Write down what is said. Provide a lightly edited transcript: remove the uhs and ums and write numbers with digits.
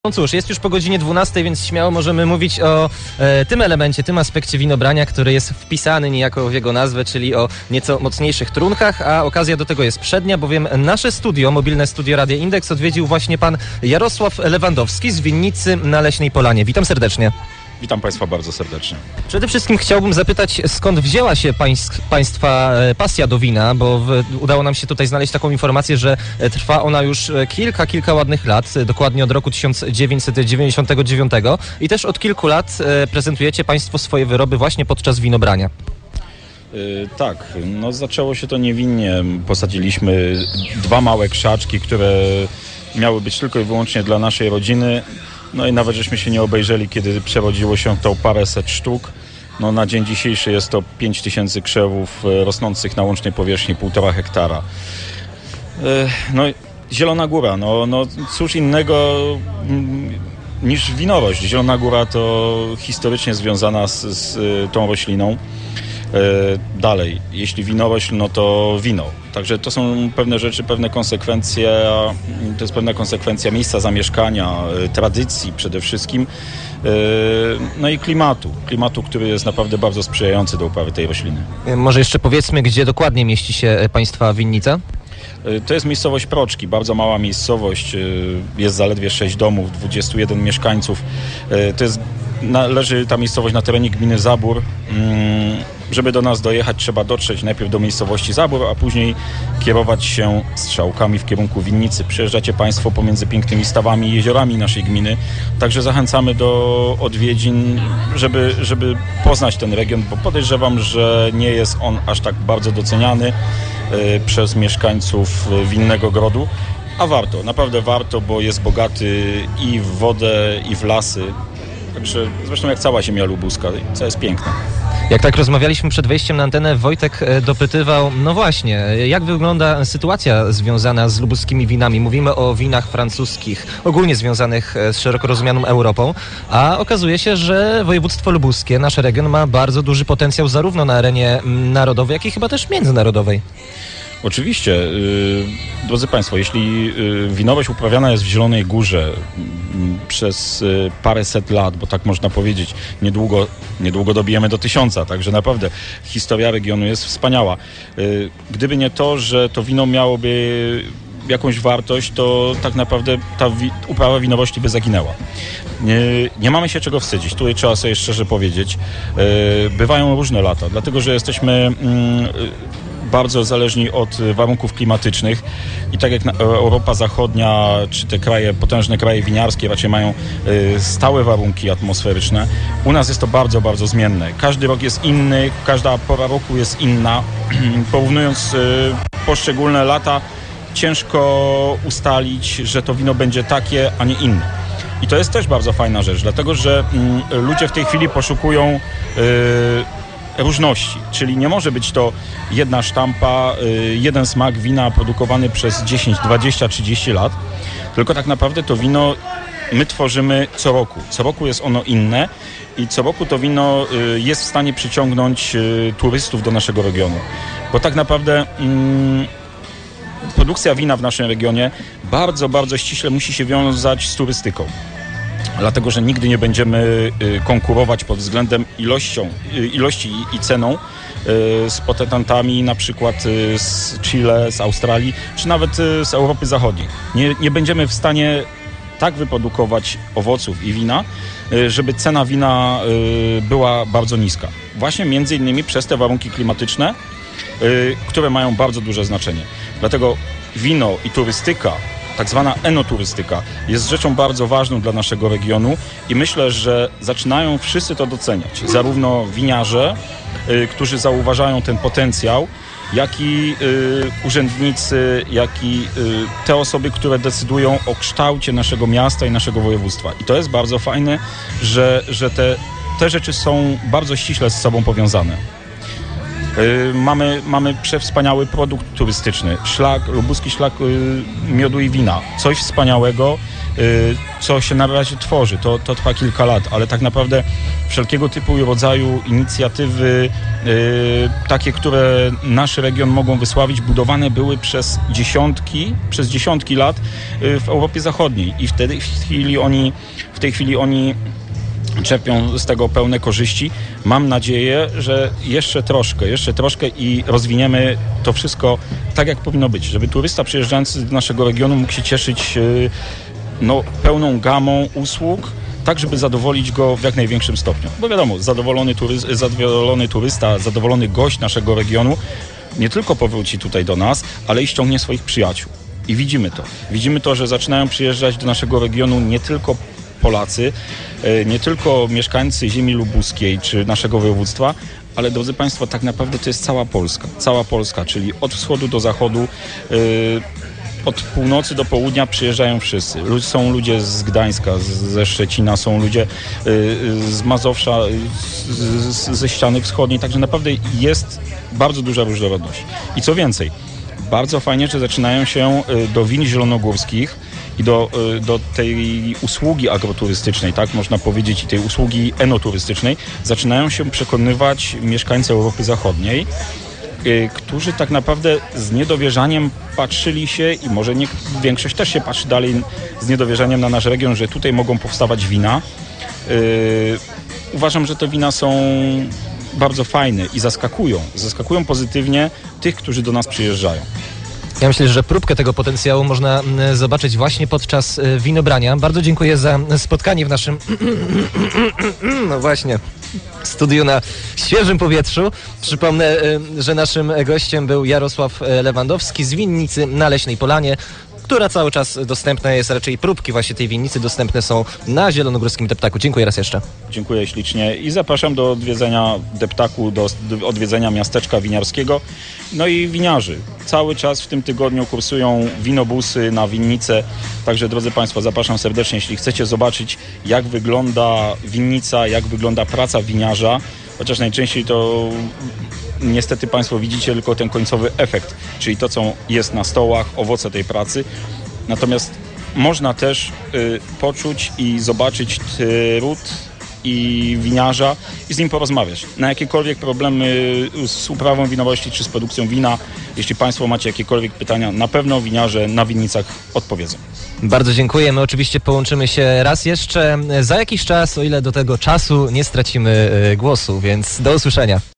No cóż, jest już po godzinie 12, więc śmiało możemy mówić o tym elemencie, tym aspekcie winobrania, który jest wpisany niejako w jego nazwę, czyli o nieco mocniejszych trunkach, a okazja do tego jest przednia, bowiem nasze studio, mobilne studio Radia Indeks odwiedził właśnie pan Jarosław Lewandowski z winnicy na Leśnej Polanie. Witam serdecznie. Witam Państwa bardzo serdecznie. Przede wszystkim chciałbym zapytać, skąd wzięła się Państwa pasja do wina, bo udało nam się tutaj znaleźć taką informację, że trwa ona już kilka ładnych lat, dokładnie od roku 1999 i też od kilku lat prezentujecie Państwo swoje wyroby właśnie podczas winobrania. Tak, no zaczęło się to niewinnie. Posadziliśmy dwa małe krzaczki, które miały być tylko i wyłącznie dla naszej rodziny. No i nawet żeśmy się nie obejrzeli, kiedy przerodziło się to paręset sztuk. No na dzień dzisiejszy jest to 5000 krzewów rosnących na łącznej powierzchni 1,5 hektara. No Zielona Góra, no cóż innego niż winorośl. Zielona Góra to historycznie związana z tą rośliną. Dalej, jeśli winorośl, no to wino. Także to są pewne rzeczy, pewne konsekwencje, to jest pewna konsekwencja miejsca zamieszkania, tradycji przede wszystkim, no i klimatu, który jest naprawdę bardzo sprzyjający do uprawy tej rośliny. Może jeszcze powiedzmy, gdzie dokładnie mieści się Państwa winnica? To jest miejscowość Proczki, bardzo mała miejscowość, jest zaledwie 6 domów, 21 mieszkańców. Leży ta miejscowość na terenie gminy Zabór. Żeby do nas dojechać, trzeba dotrzeć najpierw do miejscowości Zabór, a później kierować się strzałkami w kierunku winnicy. Przyjeżdżacie Państwo pomiędzy pięknymi stawami i jeziorami naszej gminy. Także zachęcamy do odwiedzin, żeby poznać ten region, bo podejrzewam, że nie jest on aż tak bardzo doceniany przez mieszkańców Winnego Grodu. A warto, naprawdę warto, bo jest bogaty i w wodę, i w lasy. Także zresztą jak cała ziemia lubuska, co jest piękne. Jak tak rozmawialiśmy przed wejściem na antenę, Wojtek dopytywał, no właśnie, jak wygląda sytuacja związana z lubuskimi winami? Mówimy o winach francuskich, ogólnie związanych z szeroko rozumianą Europą, a okazuje się, że województwo lubuskie, nasz region ma bardzo duży potencjał zarówno na arenie narodowej, jak i chyba też międzynarodowej. Oczywiście. Drodzy Państwo, jeśli winorośl uprawiana jest w Zielonej Górze przez paręset lat, bo tak można powiedzieć, niedługo dobijemy do 1000, także naprawdę historia regionu jest wspaniała. Gdyby nie to, że to wino miałoby jakąś wartość, to tak naprawdę ta uprawa winorośli by zaginęła. Nie mamy się czego wstydzić, tutaj trzeba sobie szczerze powiedzieć. Bywają różne lata, dlatego że jesteśmy bardzo zależni od warunków klimatycznych i tak jak Europa Zachodnia, czy te potężne kraje winiarskie raczej mają stałe warunki atmosferyczne, u nas jest to bardzo, bardzo zmienne. Każdy rok jest inny, każda pora roku jest inna. Porównując poszczególne lata, ciężko ustalić, że to wino będzie takie, a nie inne. I to jest też bardzo fajna rzecz, dlatego że ludzie w tej chwili poszukują różności, czyli nie może być to jedna sztampa, jeden smak wina produkowany przez 10, 20, 30 lat, tylko tak naprawdę to wino my tworzymy co roku. Co roku jest ono inne i co roku to wino jest w stanie przyciągnąć turystów do naszego regionu. Bo tak naprawdę produkcja wina w naszym regionie bardzo, bardzo ściśle musi się wiązać z turystyką. Dlatego, że nigdy nie będziemy konkurować pod względem ilości i ceną z petentantami na przykład z Chile, z Australii, czy nawet z Europy Zachodniej. Nie będziemy w stanie tak wyprodukować owoców i wina, żeby cena wina była bardzo niska. Właśnie między innymi przez te warunki klimatyczne, które mają bardzo duże znaczenie. Dlatego wino i turystyka, tak zwana enoturystyka, jest rzeczą bardzo ważną dla naszego regionu i myślę, że zaczynają wszyscy to doceniać. Zarówno winiarze, którzy zauważają ten potencjał, jak i urzędnicy, jak i te osoby, które decydują o kształcie naszego miasta i naszego województwa. I to jest bardzo fajne, że te rzeczy są bardzo ściśle z sobą powiązane. Mamy przewspaniały produkt turystyczny, lubuski szlak miodu i wina. Coś wspaniałego co się na razie tworzy. To trwa kilka lat, ale tak naprawdę wszelkiego typu i rodzaju inicjatywy, takie, które nasz region mogą wysławić, budowane były przez dziesiątki lat w Europie Zachodniej i w tej chwili oni czerpią z tego pełne korzyści. Mam nadzieję, że jeszcze troszkę i rozwiniemy to wszystko tak, jak powinno być, żeby turysta przyjeżdżający do naszego regionu mógł się cieszyć pełną gamą usług, tak żeby zadowolić go w jak największym stopniu. Bo wiadomo, zadowolony turysta, zadowolony gość naszego regionu nie tylko powróci tutaj do nas, ale i ściągnie swoich przyjaciół. I widzimy to. Widzimy to, że zaczynają przyjeżdżać do naszego regionu nie tylko Polacy, nie tylko mieszkańcy ziemi lubuskiej czy naszego województwa, ale drodzy Państwo, tak naprawdę to jest cała Polska, czyli od wschodu do zachodu, od północy do południa przyjeżdżają wszyscy. Są ludzie z Gdańska, ze Szczecina, są ludzie z Mazowsza, ze ściany wschodniej, także naprawdę jest bardzo duża różnorodność. I co więcej, bardzo fajnie, że zaczynają się do win zielonogórskich i do tej usługi agroturystycznej, tak można powiedzieć, i tej usługi enoturystycznej zaczynają się przekonywać mieszkańcy Europy Zachodniej, którzy tak naprawdę z niedowierzaniem patrzyli się i może większość też się patrzy dalej z niedowierzaniem na nasz region, że tutaj mogą powstawać wina. Uważam, że te wina są bardzo fajne i zaskakują pozytywnie tych, którzy do nas przyjeżdżają. Ja myślę, że próbkę tego potencjału można zobaczyć właśnie podczas winobrania. Bardzo dziękuję za spotkanie w naszym no właśnie studiu na świeżym powietrzu. Przypomnę, że naszym gościem był Jarosław Lewandowski z winnicy na Leśnej Polanie, która cały czas dostępna jest, raczej próbki właśnie tej winnicy dostępne są na Zielonogórskim Deptaku. Dziękuję raz jeszcze. Dziękuję ślicznie i zapraszam do odwiedzenia Deptaku, do odwiedzenia miasteczka winiarskiego. No i winiarzy. Cały czas w tym tygodniu kursują winobusy na winnicę. Także drodzy Państwo, zapraszam serdecznie, jeśli chcecie zobaczyć, jak wygląda winnica, jak wygląda praca winiarza, chociaż najczęściej to niestety Państwo widzicie tylko ten końcowy efekt, czyli to, co jest na stołach, owoce tej pracy. Natomiast można też poczuć i zobaczyć trud i winiarza i z nim porozmawiać. Na jakiekolwiek problemy z uprawą winowości czy z produkcją wina, jeśli Państwo macie jakiekolwiek pytania, na pewno winiarze na winnicach odpowiedzą. Bardzo dziękuję. My oczywiście połączymy się raz jeszcze za jakiś czas, o ile do tego czasu nie stracimy głosu, więc do usłyszenia.